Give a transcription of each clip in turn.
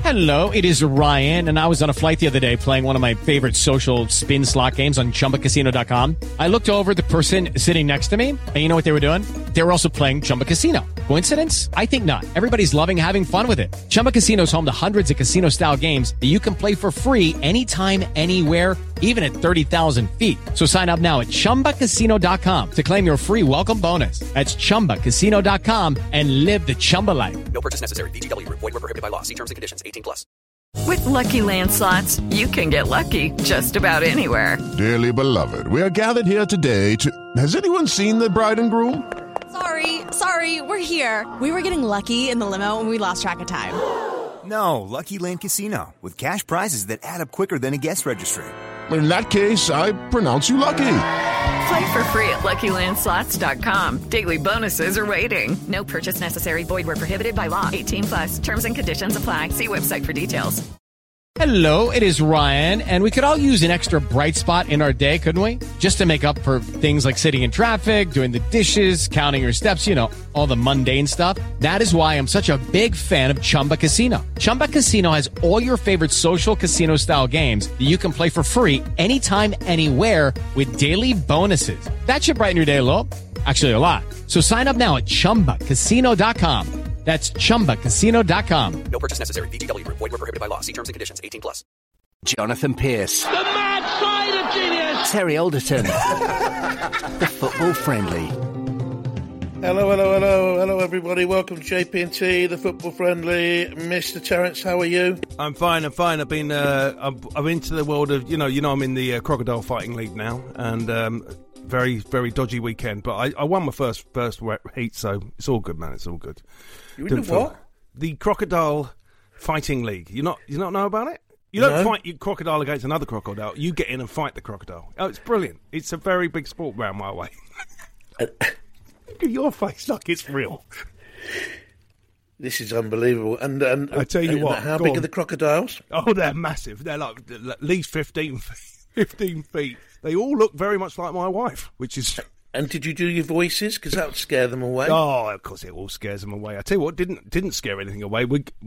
Hello, it is Ryan, and I was on a flight the other day playing one of my favorite social spin slot games on ChumbaCasino.com. I looked over at the person sitting next to me, and you know what they were doing? They were also playing Chumba Casino. Coincidence? I think not. Everybody's loving having fun with it. Chumba Casino is home to hundreds of casino-style games that you can play for free anytime, anywhere, even at 30,000 feet. So sign up now at ChumbaCasino.com to claim your free welcome bonus. That's ChumbaCasino.com and live the Chumba life. No purchase necessary. VGW. Void where prohibited by law. See terms and conditions. 18+. With Lucky Land Slots, you can get lucky just about anywhere. Dearly beloved, we are gathered here today to... Has anyone seen the bride and groom? Sorry, we're here. We were getting lucky in the limo and we lost track of time. No, Lucky Land Casino, with cash prizes that add up quicker than a guest registry. In that case, I pronounce you lucky. Play for free at LuckyLandSlots.com. Daily bonuses are waiting. No purchase necessary. Void where prohibited by law. 18+. Terms and conditions apply. See website for details. Hello, it is Ryan, and we could all use an extra bright spot in our day, couldn't we? Just to make up for things like sitting in traffic, doing the dishes, counting your steps, you know, all the mundane stuff. That is why I'm such a big fan of Chumba Casino. Chumba Casino has all your favorite social casino-style games that you can play for free anytime, anywhere with daily bonuses. That should brighten your day a little. Actually, a lot. So sign up now at ChumbaCasino.com. That's ChumbaCasino.com. No purchase necessary. VGW. Void where prohibited by law. See terms and conditions. 18+. Jonathan Pierce. The mad side of genius. Terry Alderton. The Football Friendly. Hello, everybody. Welcome to JP&T, the Football Friendly. Mr. Terence, how are you? I'm fine. I've been, I'm into the world of, you know, I'm in the Crocodile Fighting League now, and very, very dodgy weekend. But I won my first heat, so it's all good, man. It's all good. You're in the what? The Crocodile Fighting League. You not know about it? You don't fight your crocodile against another crocodile. You get in and fight the crocodile. Oh, it's brilliant. It's a very big sport round my way. Look at your face, like it's real. This is unbelievable. And I tell you what, how big are the crocodiles? Oh, they're massive. They're like at least 15 feet. They all look very much like my wife, which is... And did you do your voices? Because that would scare them away. Oh, of course it all scares them away. I tell you what, didn't scare anything away.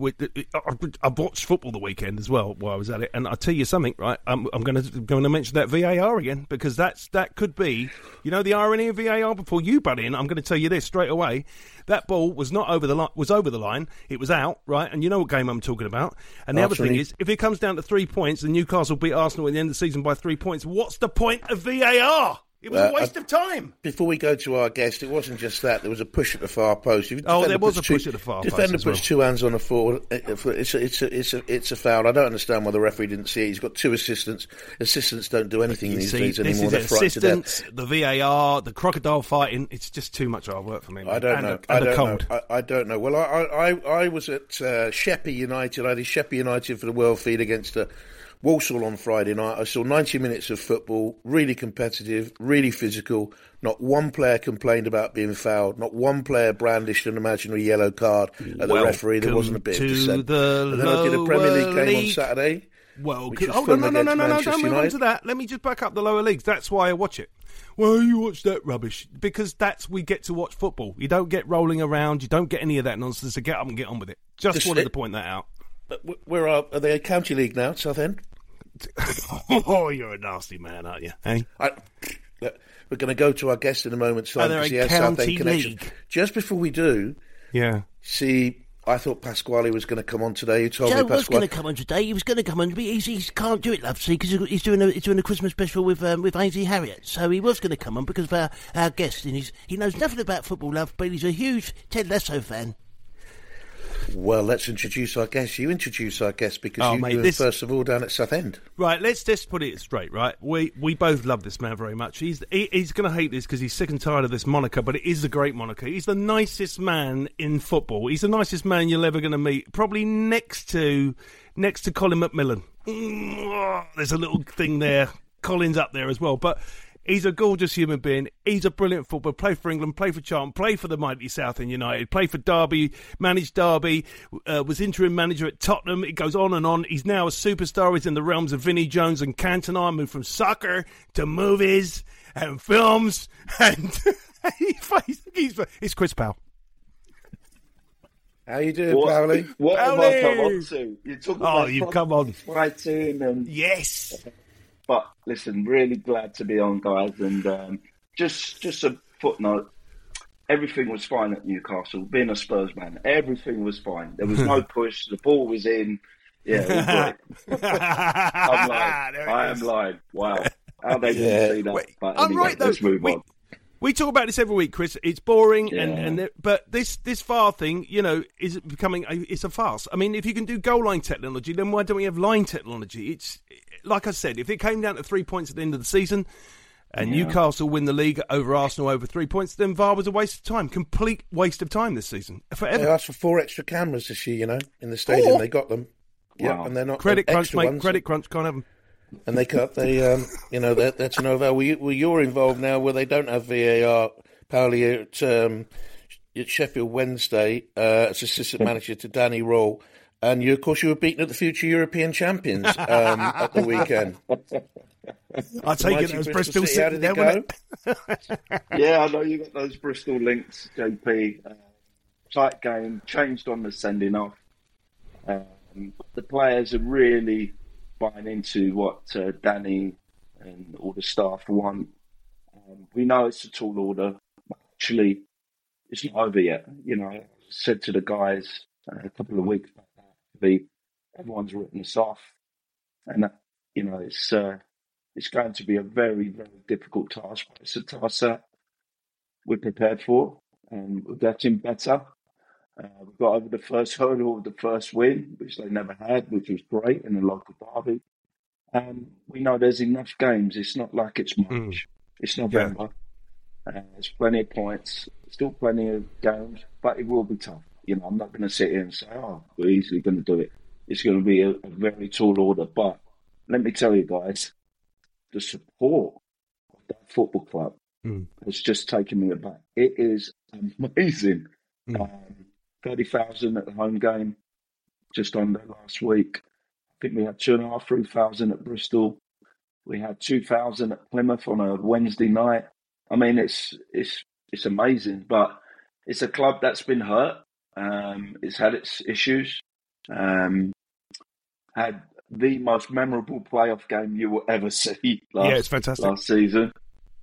I watched football the weekend as well while I was at it, and I'll tell you something, right? I'm going to mention that VAR again, because that could be, you know, the irony of VAR. Before you butt in, I'm going to tell you this straight away. That ball was not over the line. Was over the line. It was out, right? And you know what game I'm talking about. And the other thing is, if it comes down to 3 points, and Newcastle beat Arsenal at the end of the season by 3 points, what's the point of VAR? It was a waste of time. Before we go to our guest, it wasn't just that. There was a push at the far post. There was a push at the far post. Defender puts two hands on the forward. It's a foul. I don't understand why the referee didn't see it. He's got two assistants. Assistants don't do anything these days anymore. They're frightened to death. The VAR, the crocodile fighting. It's just too much hard work for me. I don't know. I don't know. Well, I was at Sheppey United. I did Sheppey United for the World Feed against Walsall on Friday night. I saw 90 minutes of football, really competitive, really physical. Not one player complained about being fouled. Not one player brandished an imaginary yellow card at the referee. There wasn't a bit of dissent. And then I did a Premier League game on Saturday. No, don't move on to that. Let me just back up the lower leagues. That's why I watch it. Well, you watch that rubbish. Because we get to watch football. You don't get rolling around. You don't get any of that nonsense. So get up and get on with it. Just wanted to point that out. But where are they? County League now, Southend? Oh, you're a nasty man, aren't you? Hey? We're going to go to our guest in a moment, so because he has Southend connection. Just before we do, I thought Pasquale was going to come on today. You told me Pasquale was going to come on today. He was going to come on, but he can't do it, love, see, because he's doing a Christmas special with Ainsley Harriott. So he was going to come on because of our guest, and he knows nothing about football, love, but he's a huge Ted Lasso fan. Well, let's introduce our guest. You introduce our guest because you were first of all down at Southend. Right, let's just put it straight, right? We both love this man very much. He's going to hate this because he's sick and tired of this moniker, but it is a great moniker. He's the nicest man in football. He's the nicest man you're ever going to meet, probably next to Colin McMillan. There's a little thing there. Colin's up there as well, but... He's a gorgeous human being. He's a brilliant footballer. Played for England, played for Charlton, played for the mighty Southend United, played for Derby, managed Derby, was interim manager at Tottenham. It goes on and on. He's now a superstar. He's in the realms of Vinnie Jones and Cantona. Moved from soccer to movies and films. And he's Chris Powell. How you doing, Powley? What have I come on to? You talk about you've come on. Fighting and yes. But listen, really glad to be on, guys. And just a footnote. Everything was fine at Newcastle. Being a Spurs man, everything was fine. There was no push. The ball was in. Yeah, it was great. I am lying. Wow. How they didn't see that. But I'm anyway, right, though. Let's move on. We talk about this every week, Chris. It's boring, but this VAR thing, is becoming it's a farce. I mean, if you can do goal line technology, then why don't we have line technology? It's like I said, if it came down to 3 points at the end of the season, and Newcastle win the league over Arsenal over 3 points, then VAR was a waste of time, complete waste of time this season, forever. They asked for 4 extra cameras this year, in the stadium. They got them. Wow. And they're not credit crunch, mate. ones. Credit crunch, can't have them. And they cut. That's an over. Well, you're involved now where they don't have VAR. Powley at Sheffield Wednesday as assistant manager to Danny Röhl, and of course you were beaten at the future European champions at the weekend. I take it that was Bristol City. How did it go? Yeah, I know you got those Bristol links, JP. Tight game, changed on the sending off. The players are really buying into what Danny and all the staff want. We know it's a tall order. Actually, it's not over yet. I said to the guys a couple of weeks back, everyone's written us off. And, it's going to be a very, very difficult task. But it's a task that we're prepared for, and we're getting better. We got over the first hurdle of the first win, which they never had, which was great in the local derby. And we know there's enough games. It's not like it's March. It's November. There's plenty of points, still plenty of games, but it will be tough. I'm not going to sit here and say, we're easily going to do it. It's going to be a very tall order. But let me tell you guys, the support of that football club has just taken me aback. It is amazing. 30,000 at the home game, just under last week. I think we had 2,500, 3,000 at Bristol. We had 2,000 at Plymouth on a Wednesday night. I mean, it's amazing, but it's a club that's been hurt. It's had its issues. Had the most memorable playoff game you will ever see it's fantastic. Last season.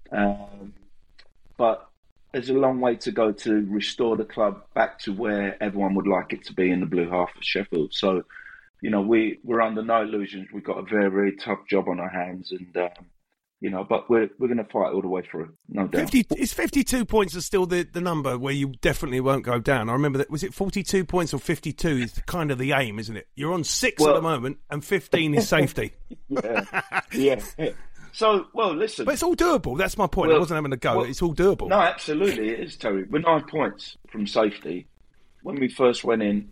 But there's a long way to go to restore the club back to where everyone would like it to be in the blue half of Sheffield. So, we're under no illusions. We've got a very, very tough job on our hands, and but we're going to fight all the way through, no doubt. 52 points is still the number where you definitely won't go down. I remember that, was it 42 points or 52 is kind of the aim, isn't it? You're on 6 at the moment, and 15 is safety. Yeah. So, listen. But it's all doable. That's my point. I wasn't having a go. It's all doable. No, absolutely. It is, Terry. We're 9 points from safety. When we first went in,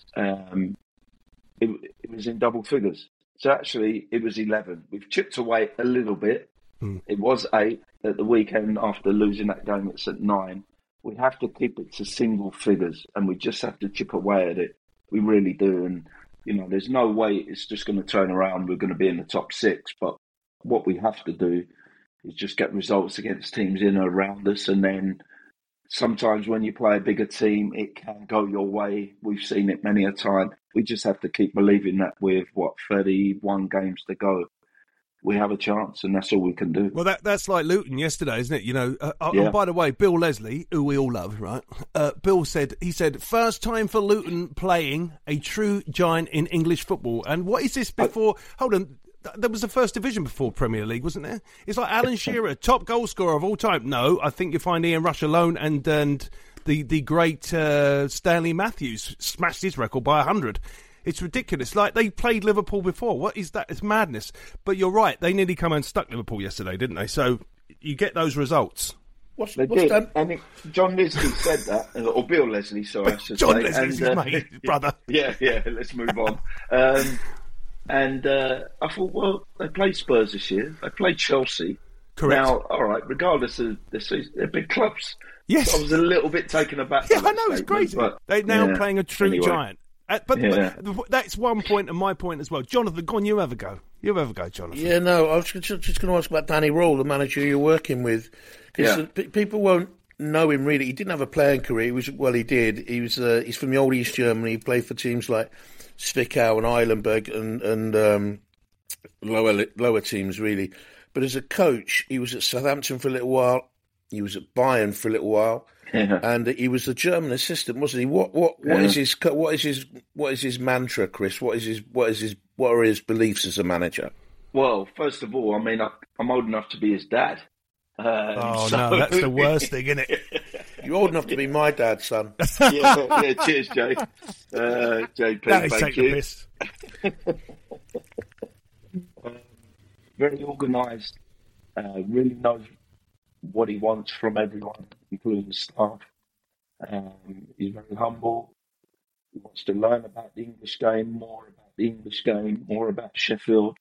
it was in double figures. So actually, it was 11. We've chipped away a little bit. It was 8 at the weekend after losing that game. It's at 9. We have to keep it to single figures, and we just have to chip away at it. We really do. And, there's no way it's just going to turn around. We're going to be in the top 6. But what we have to do is just get results against teams in and around us, and then sometimes when you play a bigger team, it can go your way. We've seen it many a time. We just have to keep believing that with 31 games to go, we have a chance, and that's all we can do. Well, that's like Luton yesterday, isn't it? And by the way, Bill Leslie, who we all love, right? Bill said, first time for Luton playing a true giant in English football. And what is this before? Hold on. There was the first division before Premier League, wasn't there? It's like Alan Shearer, top goal scorer of all time. No, I think you find Ian Rush alone, and the great Stanley Matthews smashed his record by 100. It's ridiculous. Like, they played Liverpool before. What is that? It's madness. But you're right. They nearly come and stuck Liverpool yesterday, didn't they? So you get those results. They did. And John Leslie said that, or Bill Leslie, sorry, I should John say. Leslie's his mate, brother. Yeah, let's move on. And I thought, they played Spurs this year. They played Chelsea. Correct. Now, all right, regardless of the season, they're big clubs. Yes. So I was a little bit taken aback. Yeah, I know, it's crazy. They're now playing a true giant. But that's one point and my point as well. Jonathan, go on, you have a go. Jonathan. Yeah, no, I was just going to ask about Danny Röhl, the manager you're working with. Because people won't know him really. He didn't have a playing career. He did. He's from the old East Germany. He played for teams like Zwickau and Eilenberg and lower teams really. But as a coach, he was at Southampton for a little while. He was at Bayern for a little while, and he was a German assistant, wasn't he? What is his mantra, Chris? What are his beliefs as a manager? Well, first of all, I mean, I'm old enough to be his dad. No, that's the worst thing, isn't it? You're old enough to be my dad, son. yeah, cheers, Jay. JP, thank you. Very organised, really knows what he wants from everyone, including the staff. He's very humble. He wants to learn about the English game, more about Sheffield.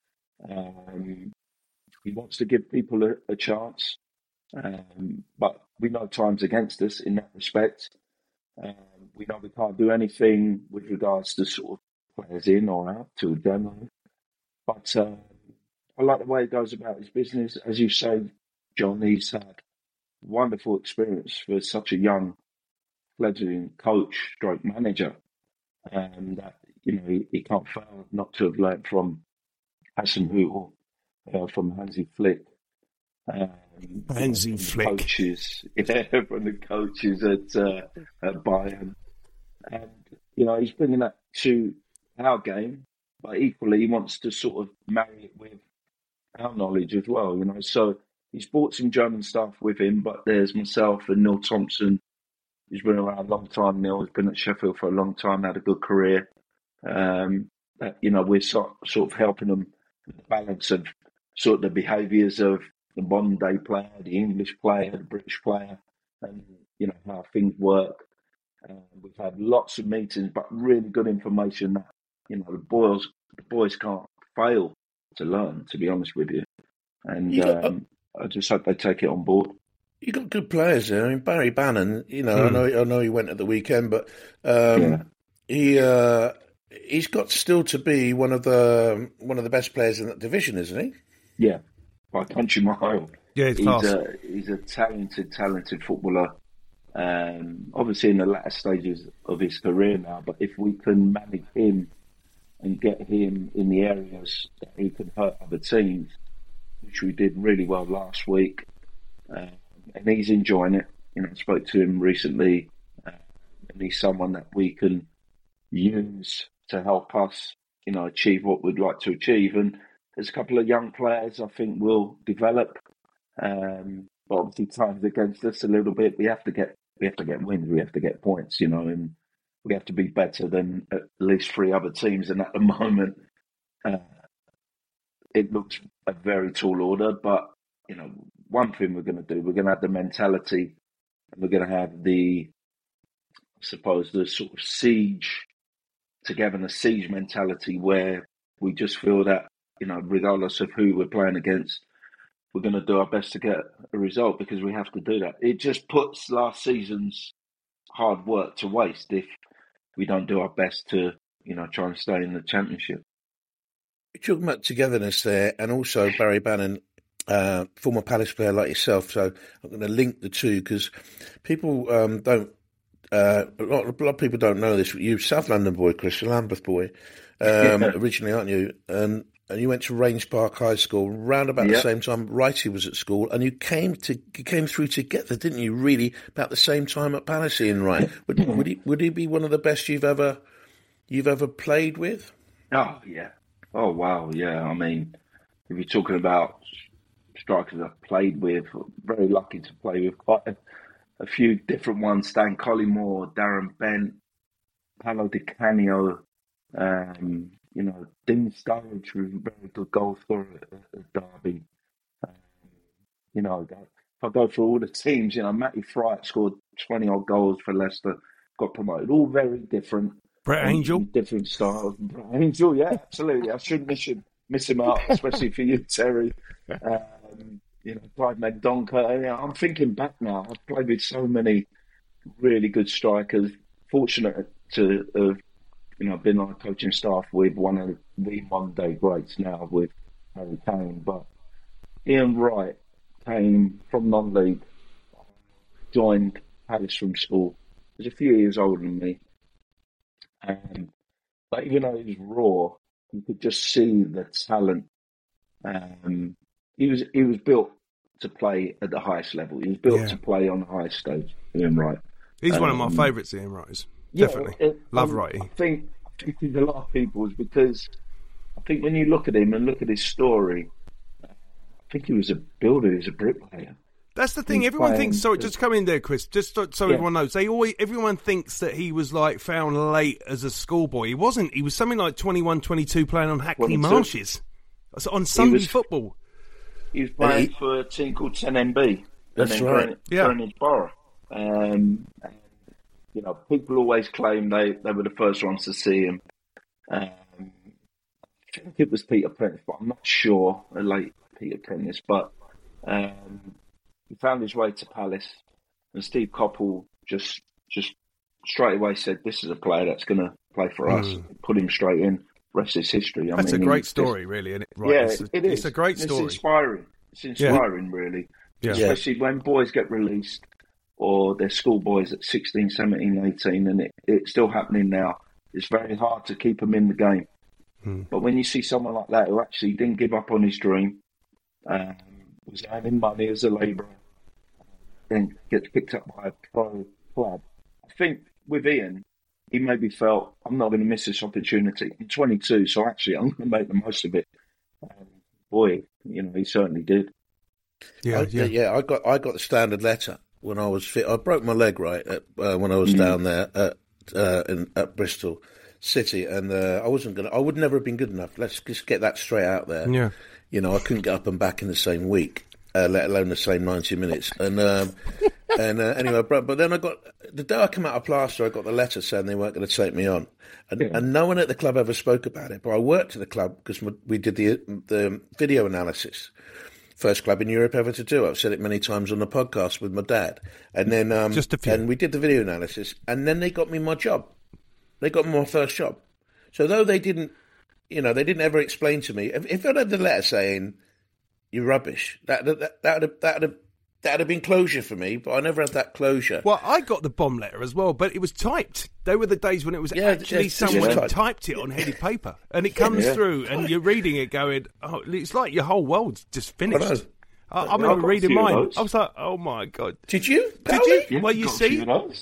He wants to give people a chance, but we know time's against us in that respect. We know we can't do anything with regards to sort of players in or out to demo. But I like the way he goes about his business. As you say, John, he's had wonderful experience for such a young fledgling coach stroke manager. And that, he can't fail not to have learned from Hasenhüttl, from Hansi Flick. Hansi Flick. Coaches, from the coaches at Bayern. And, he's bringing that to our game, but equally he wants to sort of marry it with our knowledge as well, So he's brought some German staff with him, but there's myself and Neil Thompson, who's been around a long time. Neil has been at Sheffield for a long time, had a good career. We're sort of helping them with the balance of sort of the behaviours of the modern day player, the English player, the British player, and how things work. We've had lots of meetings, but really good information that the boys can't fail to learn. To be honest with you, and I just hope they take it on board. You got good players there. I mean, Barry Bannon. I know he went at the weekend, but he's got still to be one of the best players in that division, isn't he? Yeah, by country mile. Yeah, he's a talented footballer. Obviously in the latter stages of his career now, but if we can manage him and get him in the areas that he can hurt other teams, which we did really well last week, and he's enjoying it. I spoke to him recently, and he's someone that we can use to help us, achieve what we'd like to achieve. And there's a couple of young players I think will develop. But obviously time's against us a little bit. We have to get wins. We have to get points, and we have to be better than at least 3 other teams. And at the moment, it looks a very tall order. But one thing we're going to do, we're going to have the mentality, and we're going to have the sort of siege mentality where we just feel that, regardless of who we're playing against, we're going to do our best to get a result because we have to do that. It just puts last season's hard work to waste if we don't do our best to, try and stay in the championship. You're talking about togetherness there, and also Barry Bannon, former Palace player like yourself. So I'm going to link the two because people don't. A lot of people don't know this. You're South London boy, Chris, a Lambeth boy, originally, aren't you? And you went to Rains Park High School round about the same time Wrighty was at school, and you came through together, didn't you? Really, about the same time at Palace, Ian Wright. Would he be one of the best you've ever played with? Oh yeah. Oh wow. Yeah. I mean, if you're talking about strikers I've played with, very lucky to play with quite a few different ones: Stan Collymore, Darren Bent, Paolo Di Canio, Dean Sturridge was a very good goal scorer at Derby. If I go through all the teams, Matty Fright scored 20-odd goals for Leicester, got promoted, all very different. Brett Angel? Different styles. Brett Angel, yeah, absolutely. I shouldn't miss him out, especially for you, Terry. Clive Mendonca. I'm thinking back now. I've played with so many really good strikers. Fortunate to have, been on a coaching staff with one of the one-day greats now with Harry Kane. But Ian Wright came from non-league. joined Palace from school. He was a few years older than me. But even though he was raw, you could just see the talent. He was built to play at the highest level. He was built to play on the highest stage. Ian Wright. He's one of my favourites, Ian Wright. Definitely. Love Wrighty. I think there's a lot of people's, because I think when you look at him and look at his story, I think he was a builder, he was a bricklayer. That's the thing. Everyone thinks. Sorry, just come in there, Chris. Just so everyone knows, everyone thinks that he was like found late as a schoolboy. He wasn't. He was something like 21, 22, playing on Hackney Marshes on Sunday football. He was playing for a team called 10MB. That's right. Greenwich Borough. You know, people always claim they were the first ones to see him. I think it was Peter Prentice, but I'm not sure. A late Peter Prentice, but. He found his way to Palace, and Steve Coppell just straight away said, "This is a player that's going to play for us." Put him straight in. Rest is history. That's a great story, really, isn't it? Right. Yeah, it is. It's a great story. It's inspiring. It's inspiring, really. Yeah. Especially when boys get released, or they're schoolboys at 16, 17, 18, and it's still happening now. It's very hard to keep them in the game. But when you see someone like that who actually didn't give up on his dream, was earning money as a labourer, then gets picked up by a pro club. I think with Ian, he maybe felt, I'm not going to miss this opportunity. I'm 22, so actually I'm going to make the most of it. Boy, you know, he certainly did. I got the standard letter when I was fit. I broke my leg when I was down there at Bristol City, and I would never have been good enough. Let's just get that straight out there. Yeah. You know, I couldn't get up and back in the same week, let alone the same 90 minutes. And anyway, but then the day I came out of plaster, I got the letter saying they weren't going to take me on. And no one at the club ever spoke about it. But I worked at the club because we did the video analysis. First club in Europe ever to do. I've said it many times on the podcast with my dad. And then and we did the video analysis, and then they got me my job. They got me my first job. So though they didn't ever explain to me. If I'd had the letter saying you're rubbish, that'd have been closure for me. But I never had that closure. Well, I got the bomb letter as well, but it was typed. They were the days when it was actually someone had typed it on headed paper, and it comes through, and you're reading it, going, "Oh, it's like your whole world's just finished." I remember reading mine. I was like, "Oh my god!" Did you? Yeah, well, you see, I've got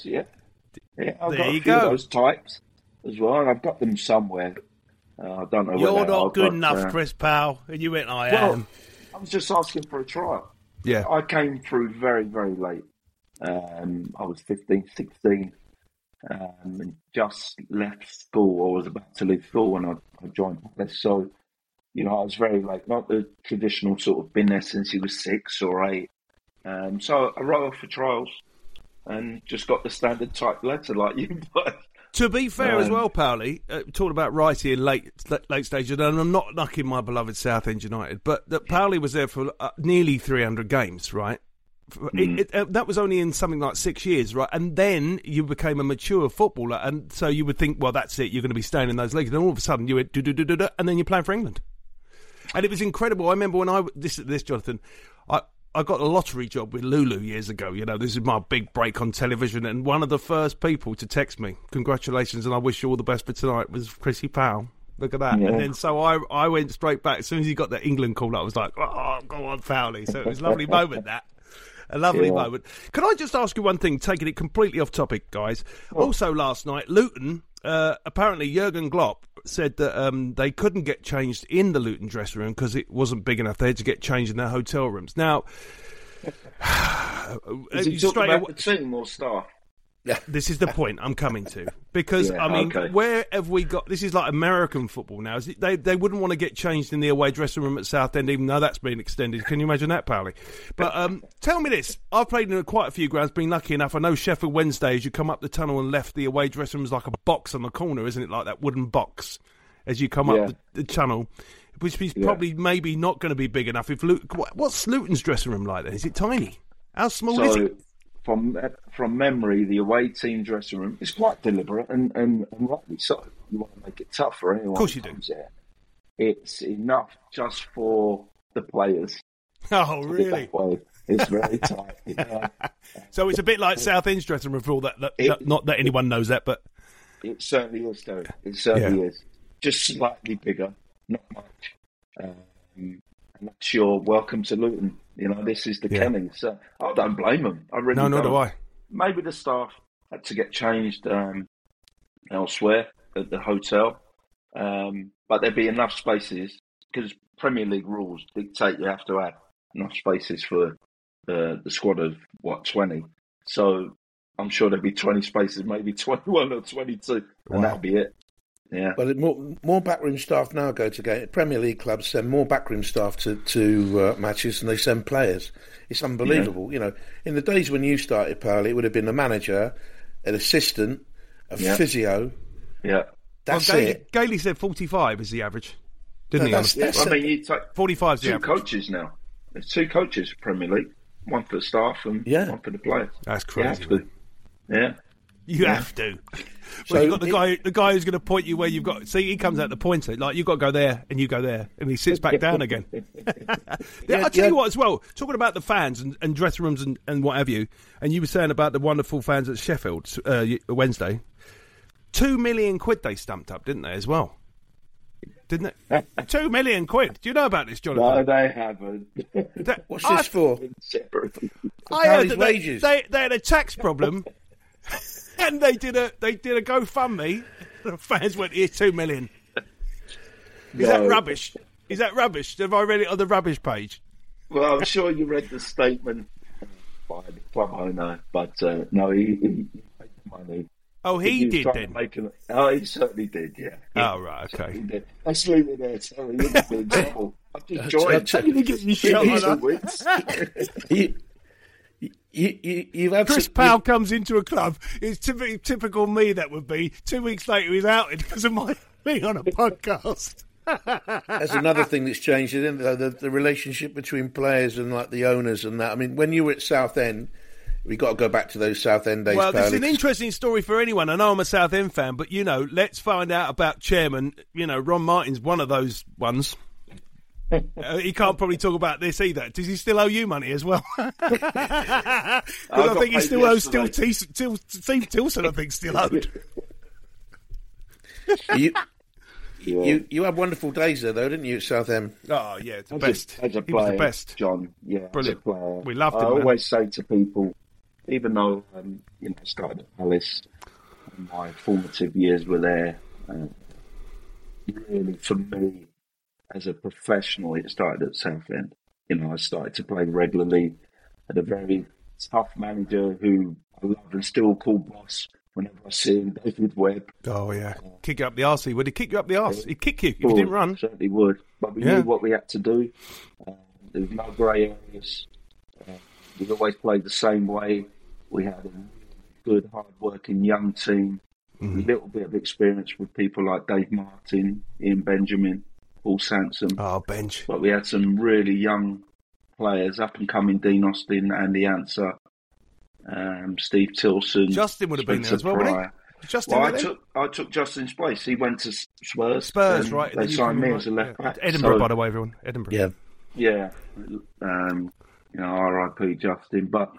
a few of those types as well, and I've got them somewhere. I don't know. You're not good enough, Chris Powell. And you went, I am. I was just asking for a trial. Yeah. I came through very, very late. I was 15, 16, and just left school, or was about to leave school when I joined Palace. So, you know, I was very late. Not the traditional sort of been there since he was 6 or 8. So I wrote off for trials and just got the standard type letter like you guys. To be fair as well, Powley, talking about Wrighty in late stage, and I'm not knocking my beloved Southend United, but that Powley was there for nearly 300 games, right? That was only in something like 6 years, right? And then you became a mature footballer, and so you would think, well, that's it, you're going to be staying in those leagues. And all of a sudden you went, and then you're playing for England. And it was incredible. I remember when this Jonathan, I got a lottery job with Lulu years ago. You know, this is my big break on television, and one of the first people to text me, congratulations, and I wish you all the best for tonight, was Chrissy Powell. Look at that. Yeah. And then so I went straight back. As soon as he got the England call, I was like, oh, go on, Powley. So it was a lovely moment, that. A lovely moment. Can I just ask you one thing, taking it completely off topic, guys? Oh. Also last night, Luton, apparently Jurgen Klopp said that they couldn't get changed in the Luton dressing room because it wasn't big enough. They had to get changed in their hotel rooms. Now, is he talking about the team or staff? This is the point I'm coming to. Because, where have we got... This is like American football now. They wouldn't want to get changed in the away dressing room at Southend, even though that's been extended. Can you imagine that, Powley? But tell me this. I've played in quite a few grounds, been lucky enough. I know Sheffield Wednesday, as you come up the tunnel and left, the away dressing room is like a box on the corner, isn't it? Like that wooden box as you come up the tunnel, which is probably maybe not going to be big enough. What's Luton's dressing room like then? Is it tiny? How small is it? From memory, the away team dressing room is quite deliberate and rightly so. You want to make it tough for anyone. Of course you do. There. It's enough just for the players. Oh, really? It's very tight. You know? So it's a bit like Southend's dressing room for all that. Not that anyone knows that, but it certainly is, though. It certainly is. Just slightly bigger, not much. And that's your welcome to Luton. You know, this is the Kenny. So I don't blame them. I really don't. No, nor do I. Maybe the staff had to get changed elsewhere at the hotel. But there'd be enough spaces because Premier League rules dictate you have to have enough spaces for the squad of, 20? So I'm sure there'd be 20 spaces, maybe 21 or 22, and that'd be it. Yeah. Well, more backroom staff now go to game. Premier League clubs send more backroom staff to matches than they send players. It's unbelievable. Yeah. You know, in the days when you started, Pearl, it would have been a manager, an assistant, a physio. Yeah. That's it. Gailey said 45 is the average, didn't he? I mean, you take 45 is the two average. coaches now. There's 2 coaches for Premier League. One for the staff and one for the players. That's crazy. You have to. Well, you've got the guy who's going to point you where you've got. See, he comes out the pointer. Like, you've got to go there and you go there. And he sits back down again. I'll tell you what as well. Talking about the fans and dressing rooms and what have you. And you were saying about the wonderful fans at Sheffield Wednesday. 2 million quid they stumped up, didn't they, as well? Didn't it? 2 million quid. Do you know about this, Jonathan? No, they haven't. What's this for? I heard that wages. They had a tax problem. And they did a GoFundMe. The fans went, here's 2 million. Is that rubbish? Is that rubbish? Have I read it on the rubbish page? Well, I'm sure you read the statement by the club owner, but no, he made the money. Oh, he did then? He certainly did, yeah. Oh, right, okay. Let's leave it there. Sorry, you're going to be in trouble. I've just joined. I'm going to get you shot. Chris Powell comes into a club. It's typical me, that would be. 2 weeks later, he's outed because of my being on a podcast. That's another thing that's changed, isn't it? The relationship between players and like the owners and that. I mean, when you were at Southend, we got to go back to those Southend days. Well, it's an interesting story for anyone. I know I'm a Southend fan, but let's find out about chairman. Ron Martin's one of those ones. He can't probably talk about this either. Does he still owe you money as well? Because I think he still owes Steve Tilson. I think still owed. You had wonderful days there, though, didn't you, at Southend? Oh yeah, it's the best. As a he player, was the best. John. Yeah, brilliant. As a player, we loved him. I always say to people, even though I started at Palace, and my formative years were there. Really, for me, as a professional, it started at Southend. I started to play regularly. Had a very tough manager who I love and still call boss whenever I see him, David Webb. Oh, yeah. Kick you up the arse. Would he kick you up the arse? He'd kick you if you didn't run. Certainly would. But we knew what we had to do. There was no grey areas. We always played the same way. We had a good, hard-working young team. A little bit of experience with people like Dave Martin, Ian Benjamin, Paul Sansom. Oh, Benj. But we had some really young players, up-and-coming Dean Austin, Andy Answer, Steve Tilson. Justin would have been there as well, wouldn't he? Justin, I took Justin's place. He went to Spurs. Spurs, right. They signed me as a left back. Edinburgh, by the way, everyone. Edinburgh. Yeah. R.I.P. Justin. But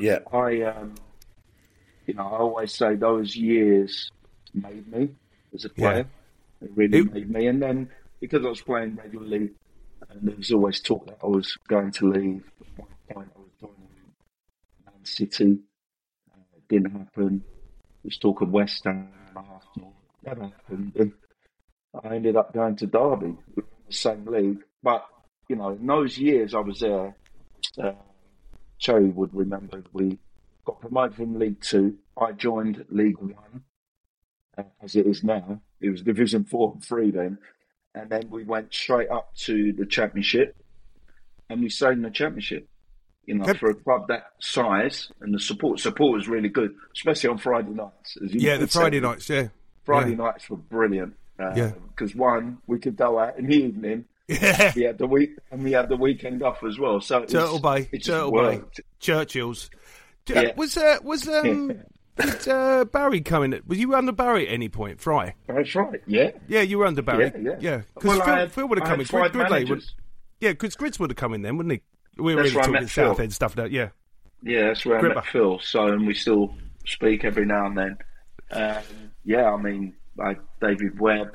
I always say those years made me as a player. Yeah. It really made me. And then because I was playing regularly, and there was always talk that I was going to leave. At one point, I was joining Man City. It didn't happen. There was talk of West Ham and Arsenal. Never happened. And I ended up going to Derby. We were in the same league. But, in those years I was there, Cherry would remember we got promoted from League 2. I joined League 1, as it is now. It was Division 4 and 3 then. And then we went straight up to the Championship. And we stayed in the Championship. For a club that size, and the support was really good, especially on Friday nights. The Friday nights, Friday nights were brilliant. Because one, we could go out in the evening. Yeah. We had the weekend off as well. So Turtle Bay, Churchill's. Was Barry coming? Was you under Barry at any point, Fry? That's right. Yeah. Yeah, you were under Barry. Yeah. Because Phil would have come in. Because Gridley would have come in then, wouldn't he? We were really talking Southend stuff now. Yeah. Yeah, that's where I met Phil. So, and we still speak every now and then. Yeah, I mean, like David Webb.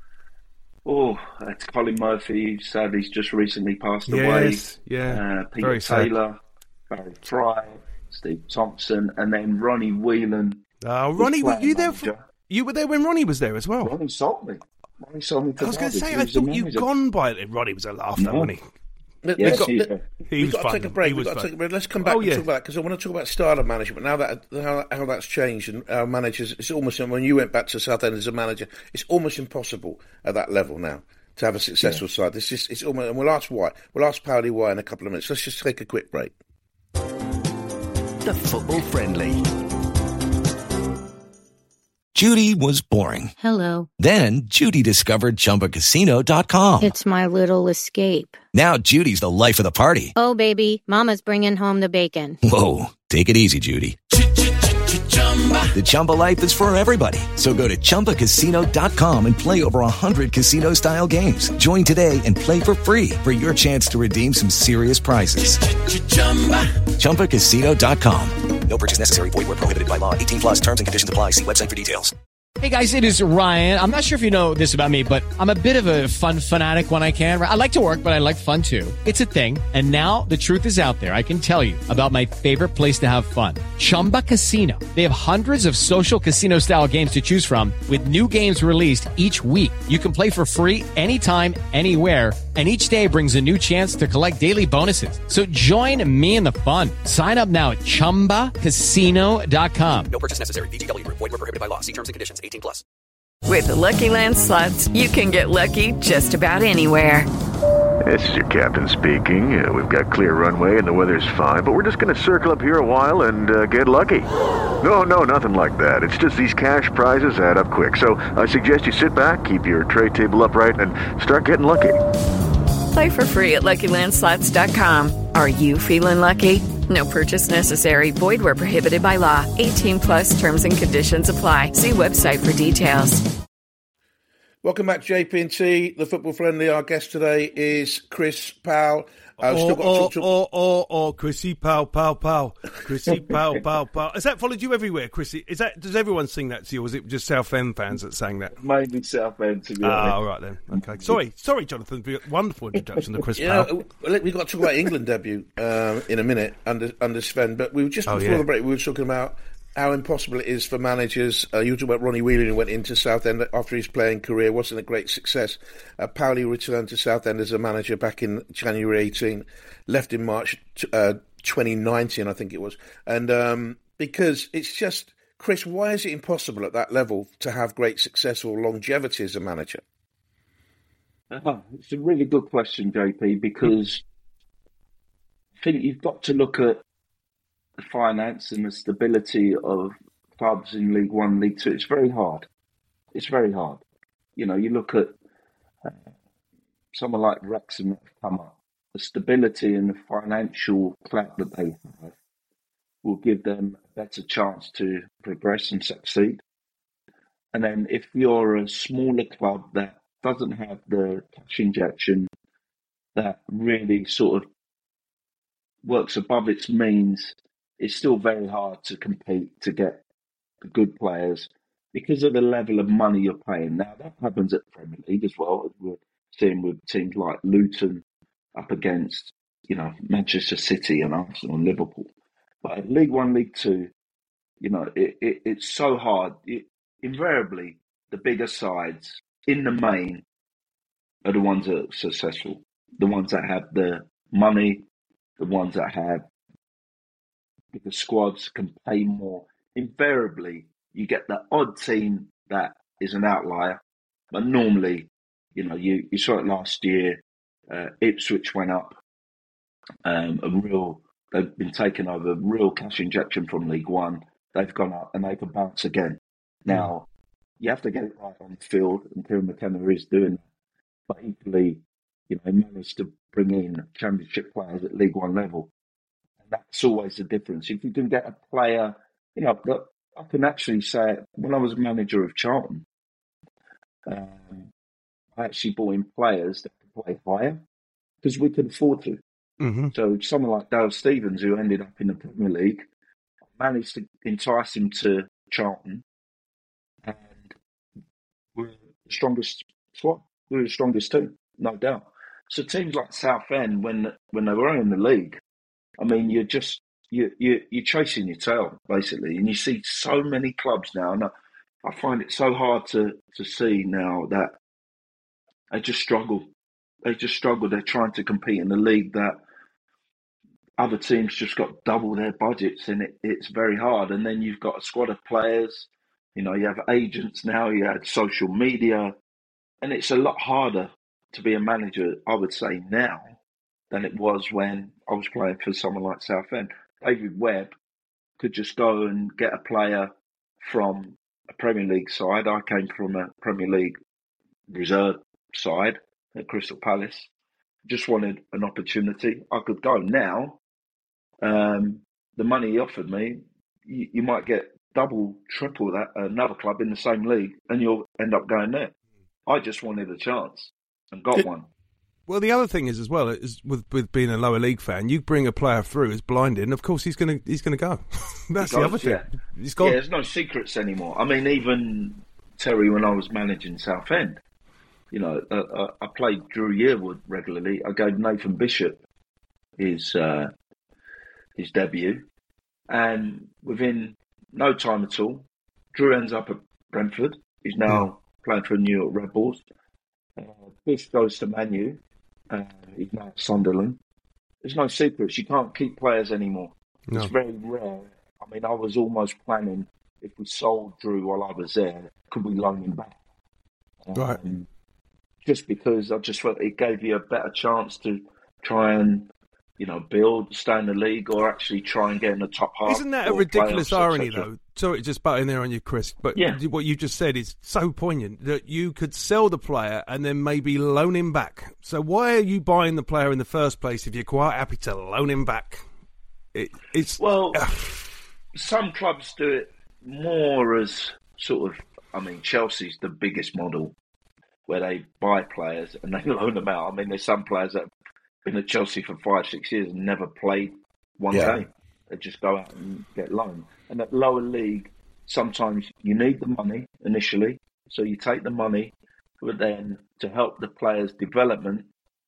It's Colin Murphy. Sadly, he's just recently passed away. Yeah. Peter Very Taylor, Barry Fry, Steve Thompson, and then Ronnie Whelan. Ronnie, were you there? You were there when Ronnie was there as well. Ronnie sold me. I was going to say, I thought you'd gone by it. Ronnie was a laugher, wasn't he? We've got to take a break. Let's come back and talk about that, because I want to talk about style of management. Now that how that's changed, and our managers, it's almost, when you went back to Southend as a manager, it's almost impossible at that level now to have a successful side. It's almost, and we'll ask why. We'll ask Powley why in a couple of minutes. Let's just take a quick break. The Football Friendly. Judy was boring. Hello. Then Judy discovered ChumbaCasino.com. It's my little escape. Now Judy's the life of the party. Oh, baby, mama's bringing home the bacon. Whoa, take it easy, Judy. The Chumba life is for everybody. So go to ChumbaCasino.com and play over 100 casino-style games. Join today and play for free for your chance to redeem some serious prizes. ChumbaCasino.com. No purchase necessary. Void where prohibited by law. 18 plus terms and conditions apply. See website for details. Hey guys, it is Ryan. I'm not sure if you know this about me, but I'm a bit of a fun fanatic when I can. I like to work, but I like fun too. It's a thing. And now the truth is out there. I can tell you about my favorite place to have fun. Chumba Casino. They have hundreds of social casino style games to choose from, with new games released each week. You can play for free anytime, anywhere. And each day brings a new chance to collect daily bonuses. So join me in the fun. Sign up now at ChumbaCasino.com. No purchase necessary. VGW. Void where prohibited by law. See terms and conditions. 18 plus. With the Lucky Land Slots, you can get lucky just about anywhere. This is your captain speaking. We've got clear runway and the weather's fine, but we're just going to circle up here a while and get lucky. No, nothing like that. It's just these cash prizes add up quick. So I suggest you sit back, keep your tray table upright, and start getting lucky. Play for free at LuckyLandSlots.com. Are you feeling lucky? No purchase necessary. Void where prohibited by law. 18 plus terms and conditions apply. See website for details. Welcome back, JP&T, the Football Friendly. Our guest today is Chris Powell. Chrissy Pow. Chrissy Pow. Has that followed you everywhere, Chrissy? Does everyone sing that to you, or was it just Southend fans that sang that? Mainly Southend, to be honest. All right then. Okay. Sorry, Jonathan, for your wonderful introduction to Chris Powell. We've got to talk about England debut in a minute under Sven, but we were just before the break, we were talking about how impossible it is for managers. You talked about Ronnie Whelan, who went into Southend after his playing career. Wasn't a great success. Powley returned to Southend as a manager back in January 18, left in March 2019, I think it was. And because it's just, Chris, why is it impossible at that level to have great success or longevity as a manager? It's a really good question, JP, because I think you've got to look at the finance and the stability of clubs in League One, League Two. It's very hard. You know, you look at someone like Wrexham that have come up. The stability and the financial clout that they have will give them a better chance to progress and succeed. And then if you're a smaller club that doesn't have the cash injection, that really sort of works above its means, it's still very hard to compete to get the good players because of the level of money you're paying. Now, that happens at the Premier League as well. We're seeing with teams like Luton up against, Manchester City and Arsenal and Liverpool. But at League One, League Two, it's so hard. Invariably, the bigger sides in the main are the ones that are successful, the ones that have the money, the ones that have bigger squads, can pay more. Invariably, you get the odd team that is an outlier, but normally, you saw it last year. Ipswich went up, they've been taken over, real cash injection from League One. They've gone up and they can bounce again. Now, you have to get it right on the field, and Kieran McKenna is doing that. But equally, he managed to bring in championship players at League One level. And that's always the difference. If you can get a player, I can actually say, when I was manager of Charlton, I actually brought in players that could play higher because we could afford to. Mm-hmm. So someone like Dale Stephens, who ended up in the Premier League, managed to entice him to Charlton, and we're the strongest squad. We're the strongest team, no doubt. So teams like Southend, when they were in the league, I mean, you're chasing your tail basically, and you see so many clubs now. And I find it so hard to see now that they just struggle. They just struggle. They're trying to compete in the league that other teams just got double their budgets, and it's very hard. And then you've got a squad of players. You know, you have agents now. You had social media, and it's a lot harder to be a manager, I would say, now than it was when I was playing for someone like Southend. David Webb could just go and get a player from a Premier League side. I came from a Premier League reserve side at Crystal Palace. Just wanted an opportunity. I could go now. The money he offered me, you might get double, triple that another club in the same league, and you'll end up going there. I just wanted a chance and got one. Well, the other thing is as well is with being a lower league fan, you bring a player through as blinding. Of course, he's going to go. That's the other thing. Yeah. He's gone. Yeah, there's no secrets anymore. I mean, even Terry, when I was managing Southend, you know, I played Drew Yearwood regularly. I gave Nathan Bishop his debut, and within no time at all, Drew ends up at Brentford. He's now playing for New York Red Bulls. Bish goes to Man U. He's now at Sunderland. There's no secrets. You can't keep players anymore. No. It's very rare. I mean, I was almost planning, if we sold Drew while I was there, could we loan him back? Right. Just because I just felt it gave you a better chance to try and, you know, build, stay in the league, or actually try and get in the top half. Isn't that a ridiculous irony, though? Sorry, just butting there on you, Chris, but what you just said is so poignant, that you could sell the player and then maybe loan him back. So why are you buying the player in the first place if you're quite happy to loan him back? Some clubs do it more as sort of, I mean, Chelsea's the biggest model where they buy players and they loan them out. I mean, there's some players that have been at Chelsea for 5-6 years and never played one game. They just go out and get loaned. And at lower league, sometimes you need the money initially, so you take the money, but then to help the player's development,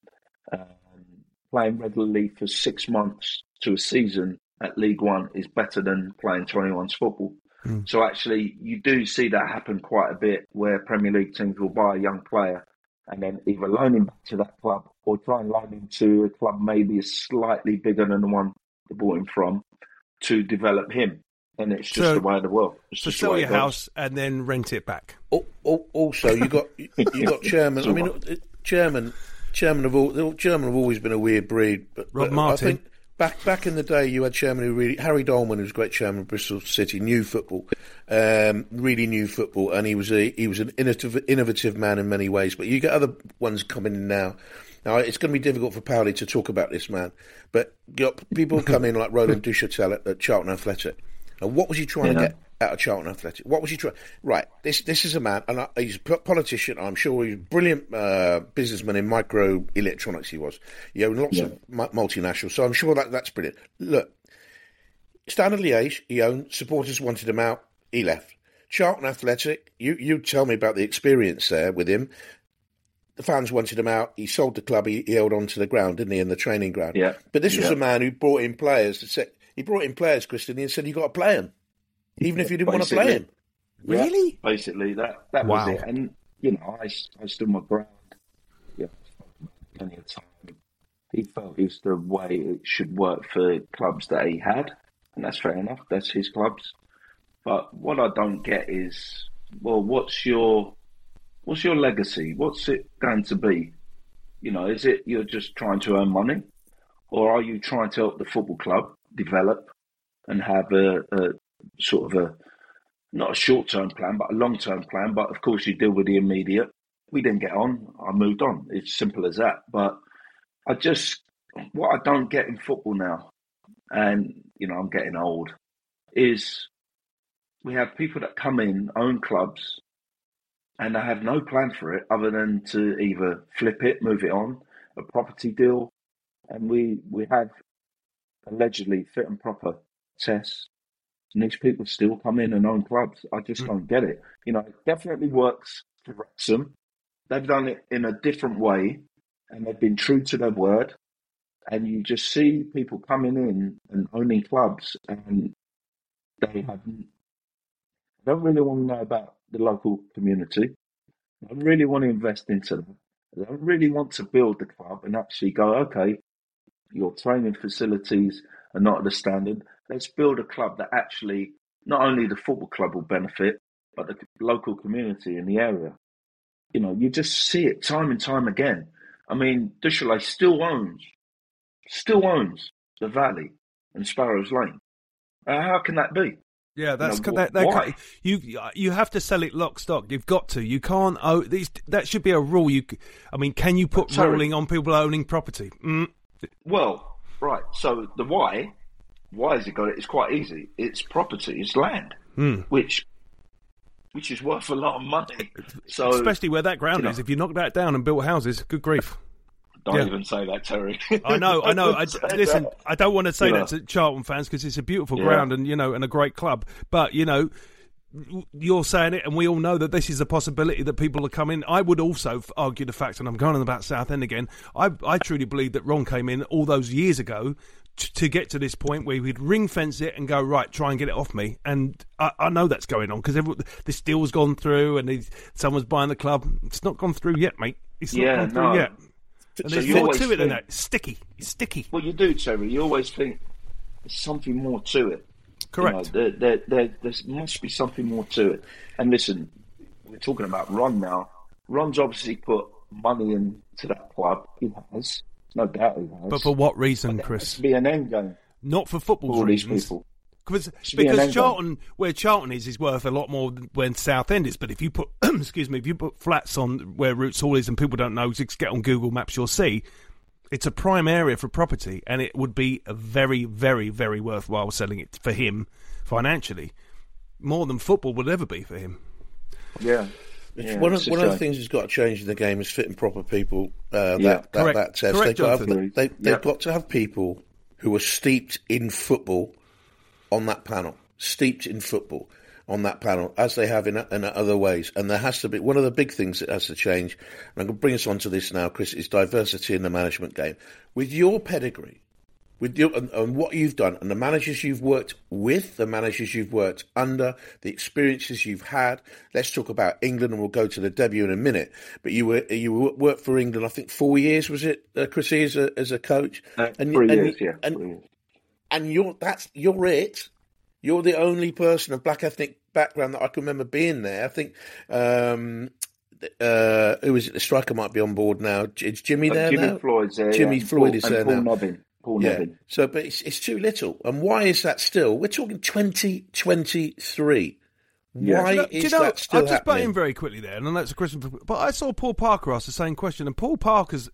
playing regularly for 6 months to a season at League One is better than playing 21s football. So actually, you do see that happen quite a bit, where Premier League teams will buy a young player and then either loan him back to that club or try and loan him to a club maybe slightly bigger than the one they bought him from to develop him. And it's just the way of the world. So sell your house and then rent it back. Also, you got chairman. I mean, chairman have always been a weird breed. But Rob Martin. I think back in the day, you had chairman who really, Harry Dolman, who was a great chairman of Bristol City, knew football, really knew football, and he was an innovative man in many ways. But you get other ones coming in now. Now, it's going to be difficult for Powley to talk about this man, but you got people come in like Roland Duchatel at Charlton Athletic. Now, what was he trying to get out of Charlton Athletic? What was he trying? Right, this is a man, and he's a politician. I'm sure he's a brilliant businessman in microelectronics. He was. He owned lots of multinationals, so I'm sure that's brilliant. Look, Standard Liège, he owned. Supporters wanted him out. He left. Charlton Athletic. You tell me about the experience there with him. The fans wanted him out. He sold the club. He held on to the ground, didn't he, in the training ground? Yeah. But this was a man who brought in players. He brought in players, Christian, and said, "You got to play him, even if you didn't want to play him." Really? Basically, that was it. And you know, I stood my ground. Yeah, plenty of time. He felt it was the way it should work for clubs that he had, and that's fair enough. That's his clubs. But what I don't get is, well, what's your legacy? What's it going to be? You know, is it you're just trying to earn money, or are you trying to help the football club develop and have a sort of not a short-term plan, but a long-term plan? But of course, you deal with the immediate. We didn't get on. I moved on. It's simple as that. But what I don't get in football now, and you know, I'm getting old, is we have people that come in, own clubs, and they have no plan for it other than to either flip it, move it on, a property deal, and we have allegedly fit and proper tests, and these people still come in and own clubs. I just don't get it. You know, it definitely works for Wrexham. They've done it in a different way, and they've been true to their word. And you just see people coming in and owning clubs, and they don't really want to know about the local community. They don't really want to invest into them. They don't really want to build the club and actually go, okay, your training facilities are not at the standard. Let's build a club that actually, not only the football club will benefit, but the local community in the area. You know, you just see it time and time again. I mean, Duchâtelet still owns the Valley and Sparrows Lane. How can that be? Yeah, that's why? You have to sell it lock stock. You've got to. You can't own these. That should be a rule. Can you put ruling on people owning property? Well, right. So the why has it got it? It's quite easy. It's property. It's land, which is worth a lot of money. So especially where that ground is. If you knock that down and built houses, good grief. Don't even say that, Terry. I know. Listen, I don't want to say that to Charlton fans because it's a beautiful ground and and a great club. But you're saying it, and we all know that this is a possibility that people are coming. I would also argue the fact, and I'm going on about Southend again. I truly believe that Ron came in all those years ago to get to this point where we'd ring fence it and go, right, try and get it off me. And I know that's going on because this deal's gone through and someone's buying the club. It's not gone through yet, mate. It's not gone through yet. And there's more to it than that. It's sticky. Well, you do, Terry. You always think there's something more to it. Correct. There must be something more to it. And listen, we're talking about Ron now. Ron's obviously put money into that club. He has. No doubt he has. But for what reason, Chris? To be an end game. Not for football reasons. People. Because Charlton, where Charlton is worth a lot more than when Southend is. But if you put, if you put flats on where Roots Hall is and people don't know, just get on Google Maps, you'll see it's a prime area for property, and it would be a very, very, very worthwhile selling it for him financially, more than football would ever be for him. Yeah. One of the things that's got to change in the game is fit and proper people. That test. They've got to have people who are steeped in football on that panel, as they have in other ways. And there has to be, one of the big things that has to change, and I'm going to bring us on to this now, Chris, is diversity in the management game. With your pedigree, and what you've done, and the managers you've worked with, the managers you've worked under, the experiences you've had, let's talk about England, and we'll go to the debut in a minute. But you worked for England, I think 4 years, was it, Chrissy, as a coach? 3 years, yeah. And you're it. You're the only person of black ethnic background that I can remember being there. I think who is it? The striker might be on board now. Is Jimmy there now? Jimmy Floyd's there. Jimmy Floyd is there now. Paul Nobbin. So, but it's too little. And why is that still? We're talking 2023. Why is that still I'll just butt happening? in very quickly there, and that's a question. But I saw Paul Parker ask the same question, and Paul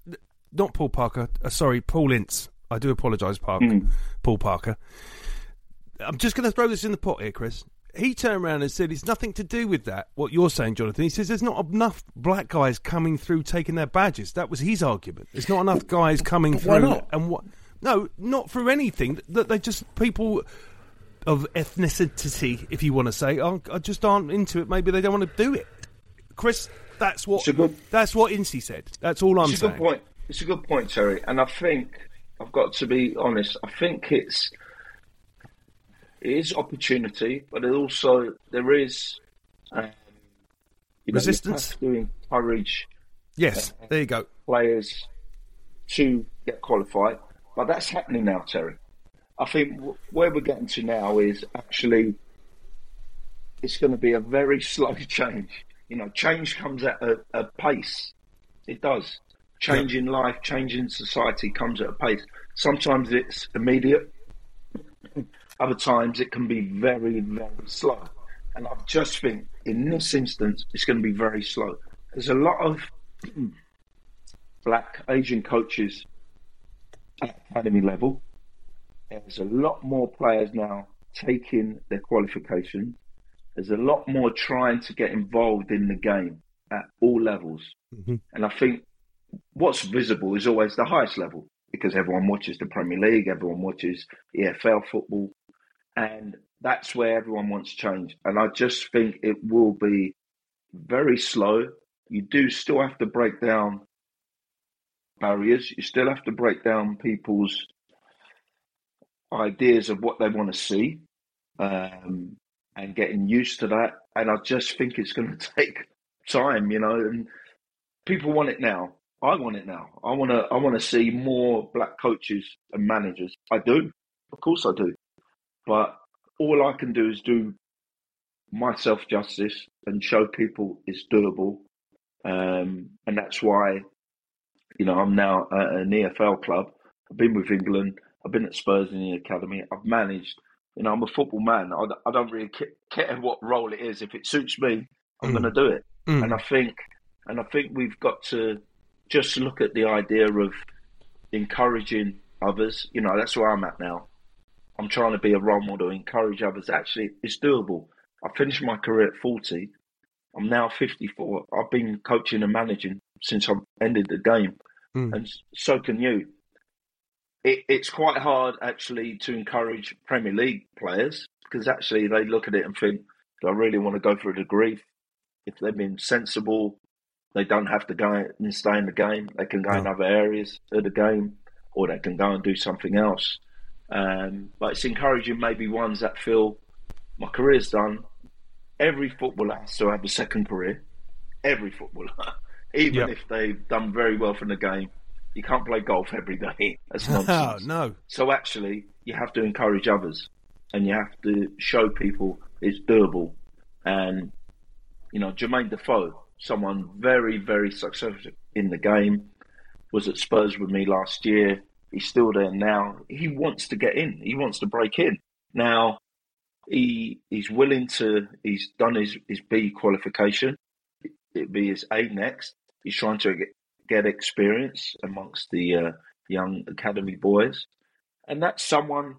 Ince. I do apologise, Paul Parker. I'm just going to throw this in the pot here, Chris. He turned around and said it's nothing to do with that, what you're saying, Jonathan. He says there's not enough black guys coming through taking their badges. That was his argument. There's not enough guys coming through. Why not? And what? No, not through anything. That they just, people of ethnicity, if you want to say, just aren't into it. Maybe they don't want to do it. Chris, that's what Ince said. That's all I'm saying. Good point. It's a good point, Terry. And I think, I've got to be honest, I think it is opportunity, but there is resistance. You have to encourage there you go. Players to get qualified, but that's happening now, Terry. I think where we're getting to now is actually it's going to be a very slow change. Change comes at a pace. It does. Change in life, change in society comes at a pace. Sometimes it's immediate. Other times it can be very, very slow. And I just think in this instance, it's going to be very slow. There's a lot of black Asian coaches at academy level. There's a lot more players now taking their qualification. There's a lot more trying to get involved in the game at all levels. Mm-hmm. And I think what's visible is always the highest level. because everyone watches the Premier League, everyone watches EFL football, and that's where everyone wants change. And I just think it will be very slow. You do still have to break down barriers. You still have to break down people's ideas of what they want to see, and getting used to that. And I just think it's going to take time, and people want it now. I want it now. I want to see more black coaches and managers. I do. Of course I do. But all I can do is do myself justice and show people it's doable. And that's why, I'm now at an EFL club. I've been with England. I've been at Spurs in the academy. I've managed. I'm a football man. I don't really care what role it is. If it suits me, I'm going to do it. And I think we've got to just look at the idea of encouraging others. That's where I'm at now. I'm trying to be a role model, encourage others. Actually, it's doable. I finished my career at 40. I'm now 54. I've been coaching and managing since I've ended the game. And so can you. It's quite hard, actually, to encourage Premier League players, because actually they look at it and think, do I really want to go for a degree? If they've been sensible, they don't have to go and stay in the game. They can go in other areas of the game, or they can go and do something else. But it's encouraging maybe ones that feel, my career's done. Every footballer has to have a second career. Every footballer. Even if they've done very well from the game. You can't play golf every day. That's nonsense. No. So actually, you have to encourage others. And you have to show people it's doable. And, Jermaine Defoe, someone very, very successful in the game, was at Spurs with me last year. He's still there now. He wants to get in. He wants to break in. Now, he's willing to, he's done his B qualification. It'll be his A next. He's trying to get experience amongst the young academy boys. And that's someone,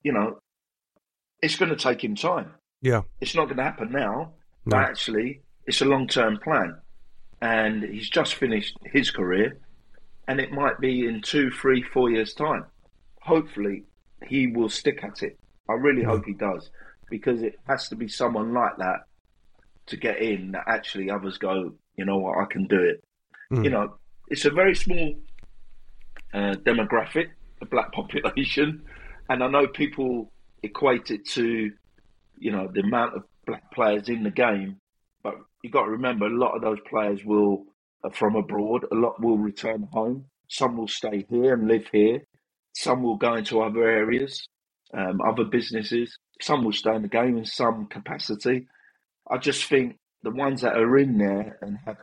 it's going to take him time. Yeah. It's not going to happen now, but actually it's a long-term plan. And he's just finished his career, and it might be in 2, 3, 4 years' time. Hopefully he will stick at it. I really hope he does, because it has to be someone like that to get in that actually others go, you know what, I can do it. It's a very small demographic, the black population, and I know people equate it to, the amount of black players in the game, but you've got to remember a lot of those players are from abroad, a lot will return home, some will stay here and live here, some will go into other areas, other businesses, some will stay in the game in some capacity. I just think the ones that are in there and have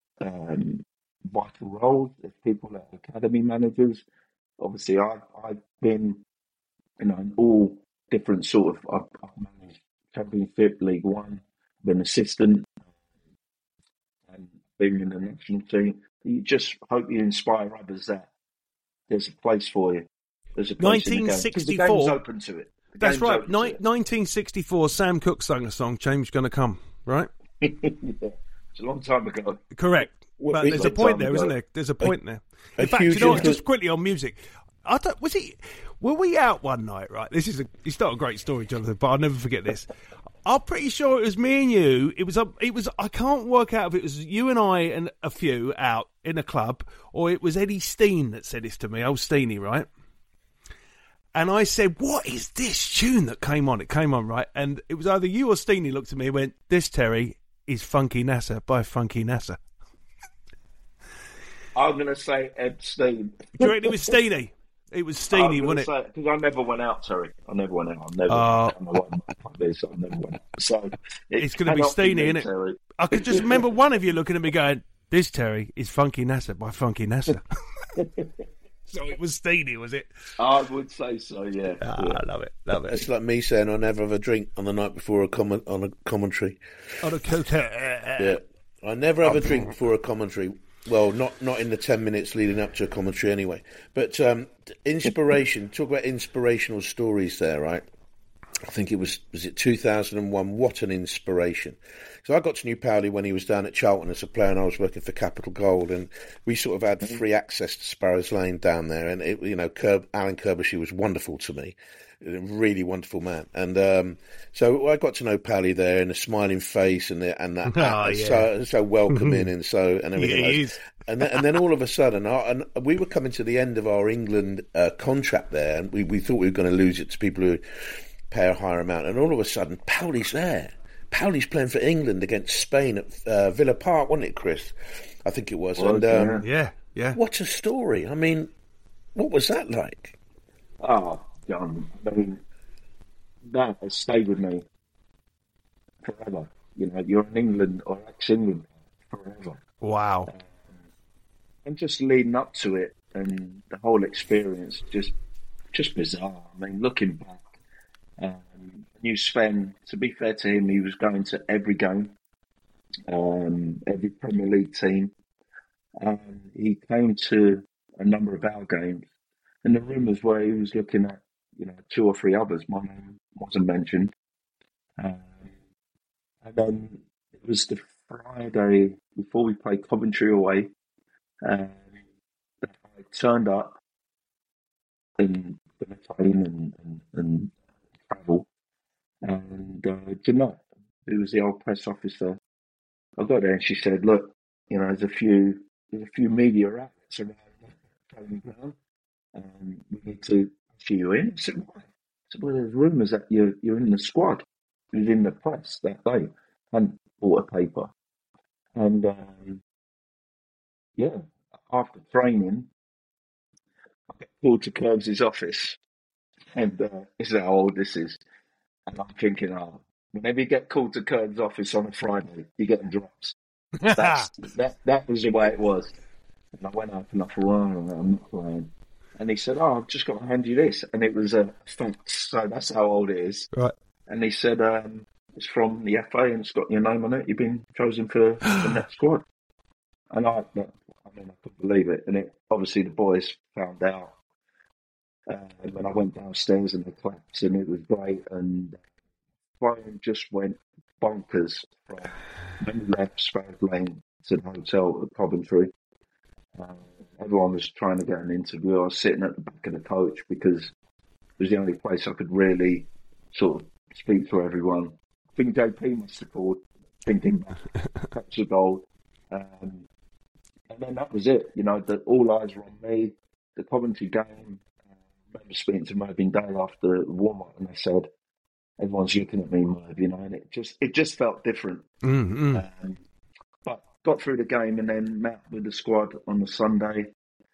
vital roles, there's people that are academy managers. Obviously, I've been, in all different sort of, I've managed Championship, League One, been assistant, and been in the national team. You just hope you inspire others that there's a place for you. There's a place 1964. In the game. The game's open to it. That's right. 1964, Sam Cooke sang a song, Change Gonna Come, right? Yeah. It's a long time ago. Correct. But there's a point there, isn't there? There's a point there. In fact, just quickly on music. Were we out one night, right? It's not a great story, Jonathan, but I'll never forget this. I'm pretty sure it was me and you. It was, I can't work out if it was you and I and a few out in a club, or it was Eddie Steen that said this to me, old Steenie, right? And I said, what is this tune that came on? It came on, right? And it was either you or Steenie looked at me and went, this, Terry, is Funky NASA by Funky NASA. I'm going to say Ed Steen. Do you reckon it was Steenie? It was Steenie, wasn't it? Because I never went out, Terry. I never went out. I never went out. So it's going to be Steenie, isn't it? Terry. I could just remember one of you looking at me going, this, Terry, is Funky NASA by Funky NASA. So it was Steenie, was it? I would say so, yeah. I love it. It's like me saying I never have a drink on the night before on a commentary. Yeah, I never have a drink before a commentary. Well, not in the 10 minutes leading up to a commentary anyway. But inspiration, talk about inspirational stories there, right? I think it was it 2001? What an inspiration. So I got to know Powley when he was down at Charlton as a player, and I was working for Capital Gold, and we sort of had free access to Sparrows Lane down there. And Alan Kirbishy was wonderful to me, a really wonderful man. And so I got to know Powley there, and a smiling face, and so welcoming, and everything. Yeah, he is. And then all of a sudden, and we were coming to the end of our England contract there, and we thought we were going to lose it to people who pay a higher amount. And all of a sudden, Powley's there. Powley's playing for England against Spain at Villa Park, wasn't it, Chris? I think it was. Yeah. What a story. I mean, what was that like? Oh, John, I mean, that has stayed with me forever. You're in England or ex-England forever. Wow. And just leading up to it and the whole experience, just bizarre. I mean, looking back, knew Sven, to be fair to him, he was going to every game, every Premier League team. He came to a number of our games, and the rumours were he was looking at, 2 or 3 others. My name wasn't mentioned. And then it was the Friday before we played Coventry away, and I turned up in the plane and travel. And who was the old press officer? I got there and she said, "Look, there's a few media outlets around the training ground, and we need to see you in." I said, "Why?" I said, "Well, there's rumours that you're in the squad." He was in the press that day and bought a paper. And after training, I get called to Curbs' office, and this is how old this is. And I'm thinking, whenever you get called to Curbs' office on a Friday, you're getting drops. That was the way it was. And I went up and I thought, I'm not playing. And he said, I've just got to hand you this. And it was a fax, so that's how old it is. Right. And he said, it's from the FA and it's got your name on it. You've been chosen for the next squad. And I couldn't believe it. And obviously the boys found out. When I went downstairs and the claps, and it was great, and Brian just went bonkers from when we left Sparrows Lane to the hotel at Coventry. Everyone was trying to get an interview. I was sitting at the back of the coach because it was the only place I could really sort of speak to everyone. I think JP must have called, thinking Caps of Gold. And then that was it. That all eyes were on me. The Coventry game. I remember speaking to Mervyn Dale after warm-up, and they said, "Everyone's looking at me, Merv," and it just felt different. Mm-hmm. But got through the game and then met with the squad on the Sunday.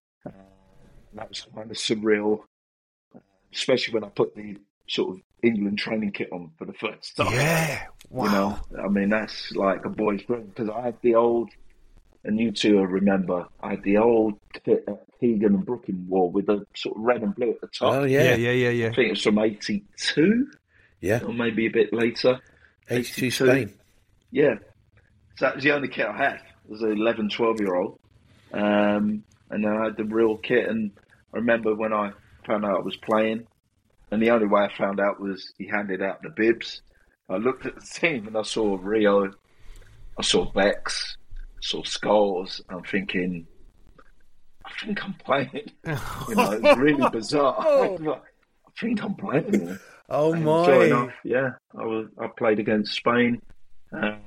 That was kind of surreal, especially when I put the sort of England training kit on for the first time. Yeah, wow. I mean, that's like a boy's dream, because I had the old, and you two will remember, I had the old kit that Keegan and Brooking wore with the sort of red and blue at the top. Oh, yeah. Yeah. I think it was from 82. Yeah. Or maybe a bit later. 82 Spain. Yeah. So that was the only kit I had. I was an 11, 12-year-old. And then I had the real kit. And I remember when I found out I was playing, and the only way I found out was he handed out the bibs. I looked at the team and I saw Rio, I saw Bex, I saw Scholes. I'm thinking, I think I'm playing. It's really bizarre. I think I'm playing. Oh, and my. sure enough, yeah, I played against Spain on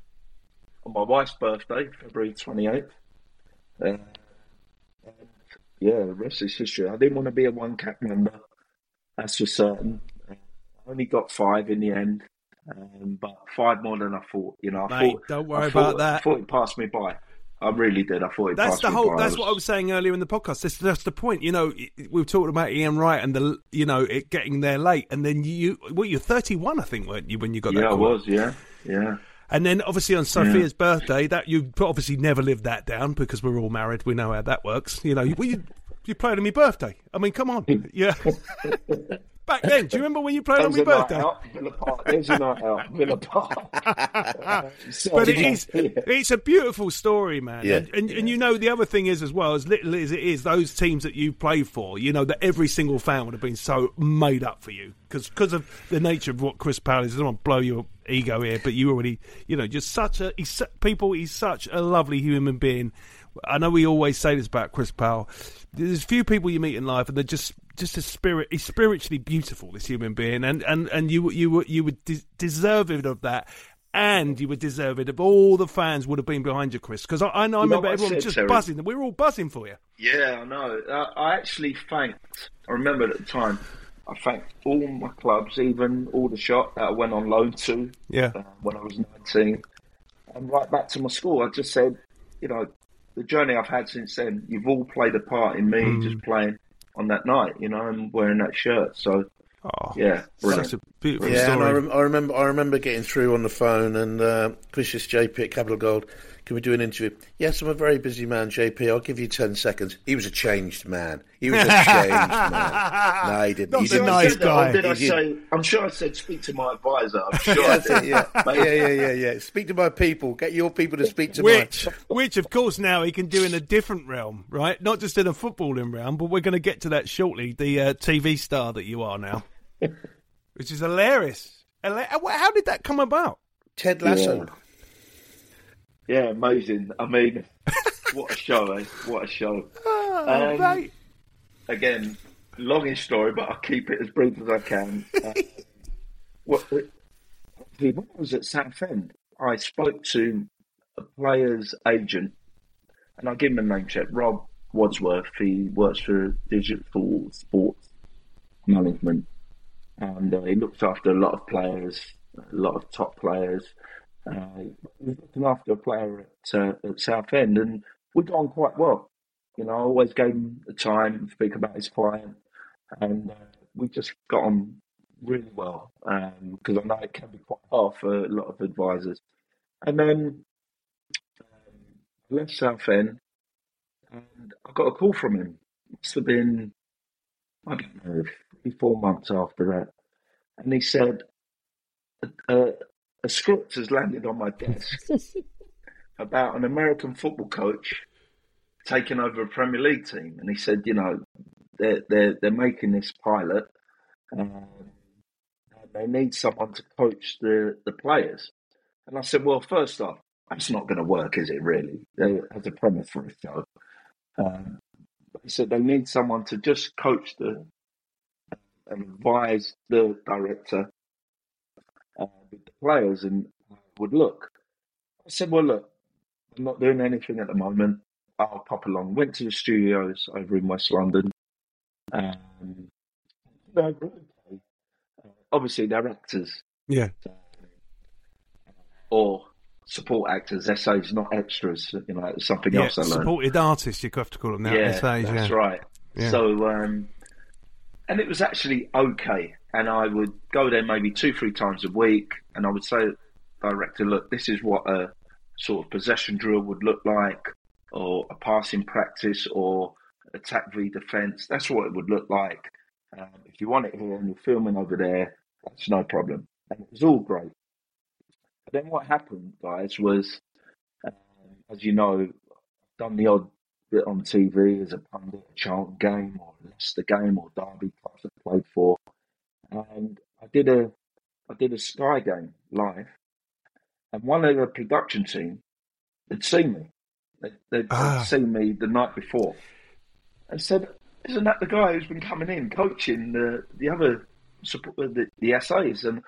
my wife's birthday, February 28th. And the rest is history. I didn't want to be a one-cap member, that's for certain. I only got 5 in the end, but 5 more than I thought. Mate, don't worry about that. I thought it passed me by. I really did. I thought it passed me by. That's what I was saying earlier in the podcast. That's the point. We were talking about Ian Wright and it getting there late, and then you're 31, I think, weren't you, when you got that? Yeah, I was. Yeah. And then obviously on Sophia's birthday, that you obviously never lived that down because we're all married. We know how that works. Were you You played on my birthday. I mean, come on. Yeah. Back then, do you remember when you played on my birthday? There's a night out, Villa Park. But it's a beautiful story, man. Yeah. And you know, the other thing is as well, as little as it is, those teams that you played for, you know, that every single fan would have been so made up for you because of the nature of what Chris Powell is. I don't want to blow your ego here, but you already, you know, just he's such a lovely human being. I know we always say this about Chris Powell. There's few people you meet in life, and they're just a spirit. He's spiritually beautiful, this human being, and you would deserve it of that, and you would deserve it if all the fans would have been behind you, Chris. Because I remember everyone was just buzzing. We were all buzzing for you. Yeah, I know. I actually thanked. I remember at the time, I thanked all my clubs, even Aldershot that I went on loan to. Yeah. When I was 19, and right back to my school, I just said, you know, the journey I've had since then, you've all played a part in me just playing on that night, you know, and wearing that shirt. So, yeah, brilliant. Such a beautiful story. And I remember getting through on the phone, and Chris is JP at Capital Gold. Can we do an interview? Yes, I'm a very busy man, JP. I'll give you 10 seconds. He was a changed man. He was a changed man. No, he didn't. Not a nice guy. I'm sure I said, speak to my advisor. I'm sure I did. Yeah. Speak to my people. Get your people to speak to mine. Which, of course, now he can do in a different realm, right? Not just in a footballing realm, but we're going to get to that shortly, the TV star that you are now, which is hilarious. How did that come about? Ted Lasso. Yeah, amazing. I mean, what a show, eh? What a show. Right. Again, longish story, but I'll keep it as brief as I can. When I was at Southend, I spoke to a player's agent, and I'll give him a name check, Rob Wadsworth. He works for Digital Sports Management, and he looks after a lot of players, a lot of top players. He was looking after a player at Southend, and we got on quite well. You know, I always gave him the time to speak about his client, and we just got on really well, because I know it can be quite hard for a lot of advisors. And then I left Southend, and I got a call from him. It must have been, I don't know, 3-4 months after that. And he said, a script has landed on my desk about an American football coach taking over a Premier League team. And he said, you know, they're making this pilot, and they need someone to coach the players. And I said, well, first off, that's not going to work, is it really? As a premise for a show. He said they need someone to just coach and advise the director with the players and would look. I said, well, look, I'm not doing anything at the moment. I'll pop along. Went to the studios over in West London. Obviously, they're actors. Yeah. Or support actors. SAs, not extras. You know, it's something else I learned. Supported artists, you have to call them now. Yeah, SAs, that's right. Yeah. So, and it was actually okay. And I would go there maybe 2-3 times a week, and I would say to the director, look, this is what a sort of possession drill would look like, or a passing practice, or attack v defence. That's what it would look like. If you want it here and you're filming over there, that's no problem. And it was all great. But then what happened, guys, was, as you know, I've done the odd bit on TV as a pundit, a Charlton game, or Leicester game, or Derby clubs I played for. And I did a Sky game live, and one of the production team had seen me. They'd seen me the night before, and said, "Isn't that the guy who's been coming in coaching the other the SAs?" And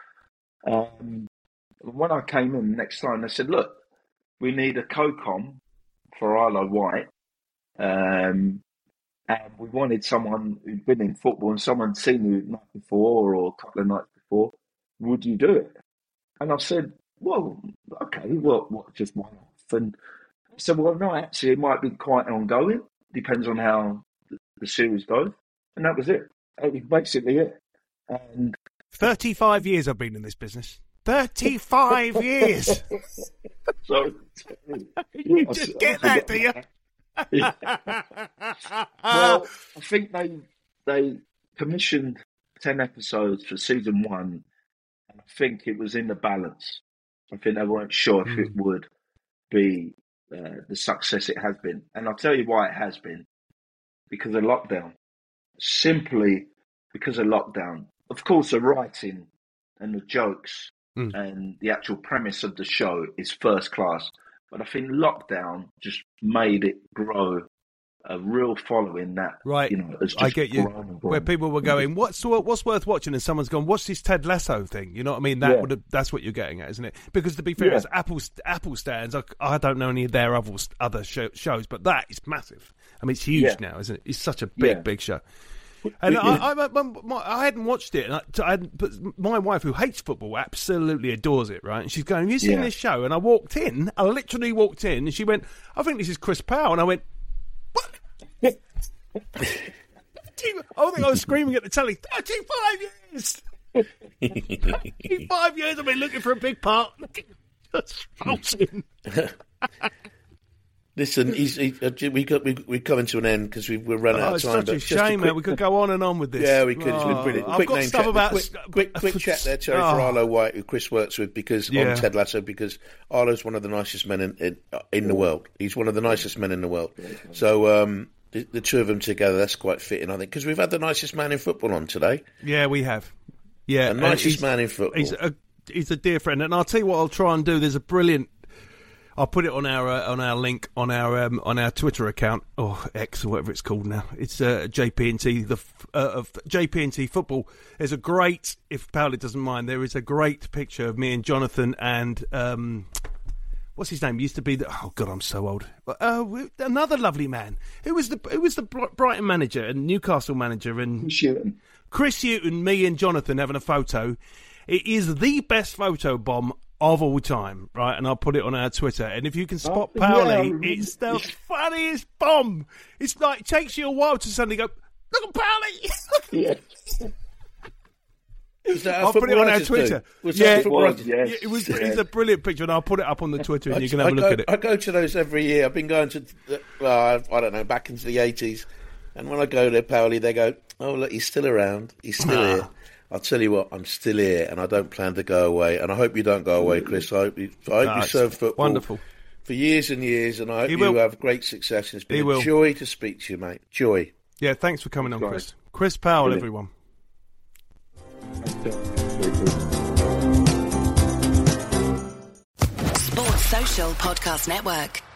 when I came in next time, they said, "Look, we need a co-com for Isle of Wight." And we wanted someone who'd been in football and someone seen you the night before or a couple of nights before. Would you do it? And I said, well, okay, what just one off? And I said, well, no, actually, it might be quite ongoing. Depends on how the series goes. And that was it. That was basically it. And 35 years I've been in this business. 35 years! So, you just get that, do you? Yeah. Well, I think they commissioned 10 episodes for season 1, and I think it was in the balance. I think they weren't sure if it would be the success it has been. And I'll tell you why it has been. Because of lockdown. Simply because of lockdown. Of course, the writing and the jokes and the actual premise of the show is first class. But I think lockdown just made it grow a real following that, right. Has just I get you. grown. Where people were going, what's worth watching? And someone's gone, what's this Ted Lasso thing? You know what I mean? That's what you're getting at, isn't it? Because to be fair, as Apple stands, I don't know any of their other shows, but that is massive. I mean, it's huge now, isn't it? It's such a big show. And I hadn't watched it, but my wife, who hates football, absolutely adores it, right? And she's going, have you seen this show? And I literally walked in, and she went, I think this is Chris Powell. And I went, what? I think I was screaming at the telly, 35 years! 35 years I've been looking for a big part. Just falsing. Listen, we're coming to an end because we're running out of time. It's such a shame, man. We could go on and on with this. Yeah, we could. It's been brilliant. I've got stuff about... Quick chat there, Terry, for Arlo White, who Chris works with on Ted Lasso, because Arlo's one of the nicest men in the world. He's one of the nicest men in the world. So the two of them together, that's quite fitting, I think, because we've had the nicest man in football on today. Yeah, we have. Yeah, the nicest man in football. He's a dear friend, and I'll tell you what I'll try and do. There's a brilliant... I'll put it on our link on our Twitter account, or X or whatever it's called now. It's JP&T of JP&T Football. There's a great, if Paolo doesn't mind, there is a great picture of me and Jonathan and what's his name? Used to be oh God, I'm so old. Another lovely man who was the Brighton manager and Newcastle manager, and Chris Hughton, me and Jonathan having a photo. It is the best photo bomb of all time, right? And I'll put it on our Twitter. And if you can spot Paoli, it's the funniest bomb. It's like, it takes you a while to suddenly go, look at Paoli! I'll put it on our Twitter. It was a brilliant picture, and I'll put it up on the Twitter, and you can have a look at it. I go to those every year. I've been going to, I don't know, back into the 80s. And when I go there, Paoli, they go, oh, look, he's still around. He's still here. I'll tell you what, I'm still here, and I don't plan to go away. And I hope you don't go away, Chris. I hope you serve football for years and years, and I hope you have great success. It's been a joy to speak to you, mate. Joy. Yeah, thanks for coming on, Chris. Chris Powell, everyone. Sports Social Podcast Network.